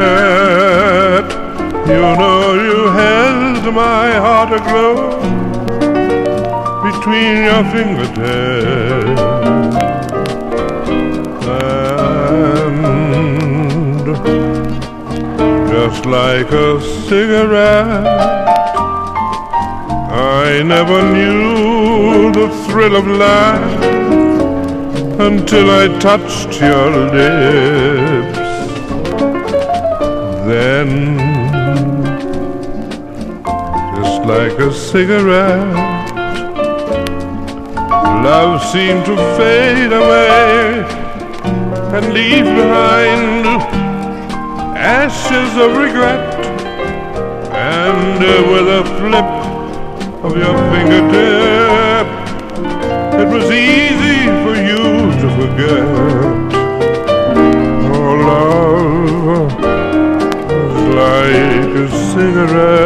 You know you held my heart aglow between your fingertips, and just like a cigarette, I never knew the thrill of life until I touched your lips. Then, just like a cigarette, love seemed to fade away and leave behind ashes of regret. And with a flip of your fingertip, it was easy for you to forget. Oh, love was like a cigarette.